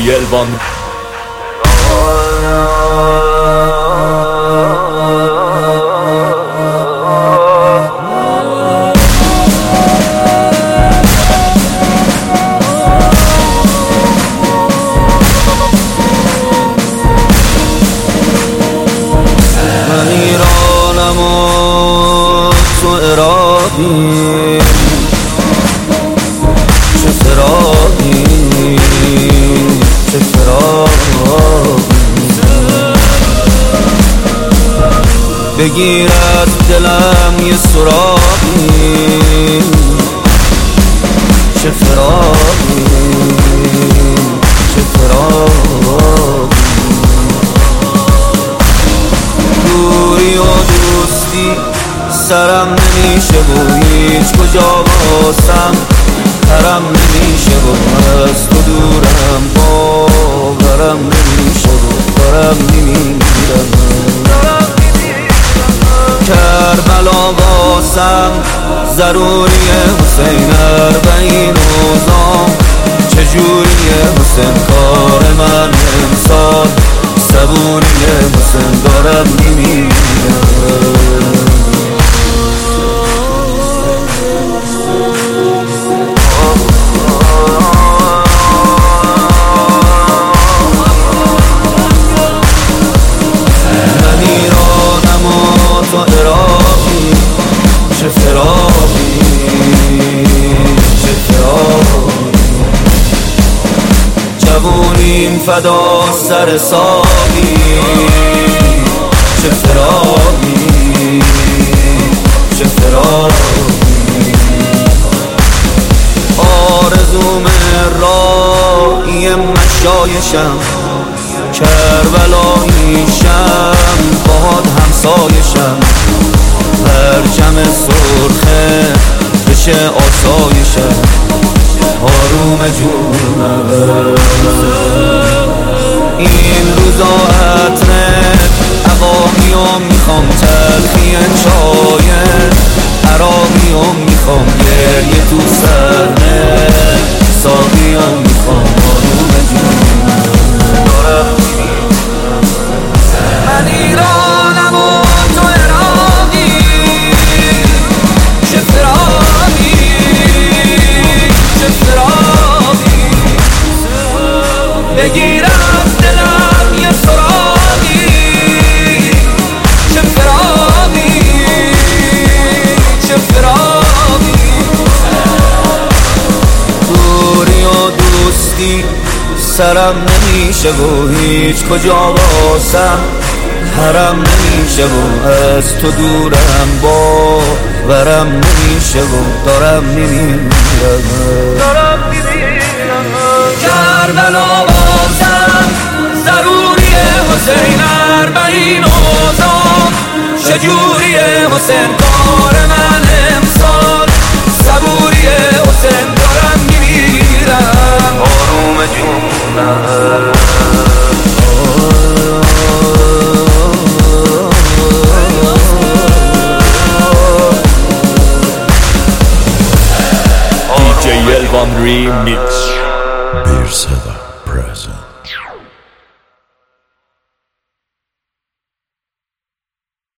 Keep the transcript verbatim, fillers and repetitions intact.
Elvan. من ایرانم و تو عراقی، چه فراقی چه فراقی. بگیر از دلم یه سراغی، چه فراقی چه فراقی. دوری و دوستی سرم نمیشه و هیچ کجا باسم حرم نمیشه و از تو دورم باورم نمیشه و دارم میمیرم. کربلا باسم ضروریه حسین اربعین روزام، چجوریه حسین کار من امسال، صبوریه حسین دارم میمیرم. تو عراقی، چه فراقی چه فراقی. جوونیم فدا سر ساقی، چه فراقی چه فراقی. آرزوم راهی مشایشم، کربلاییشم باد همسایشم. پرچم سرخه بشه آسایشم، آروم جونم. این روزا عطرت عواقیام میخوام، تلخی شاید عراقیام میخوام. گریه تو سرنه ساقیام میخوام، آروم جونم. من ایرانم و تو عراقی، چه فراقی چه فراقی. بگیر از دلم یه سراغی، چه فراقی چه فراقی. دوری و دوستی سرم نمیشه و هیچ کجا باسم حرم نمیشه و از تو دورم باورم نمیشه و دارم میمیرم. کربلا باسم ضروریه حسین اربعین روزام، چجوریه حسین کار من امسال، صبوریه حسین دارم میمیرم. آروم جونم. دی جی Elvan Remix. Bir Seda.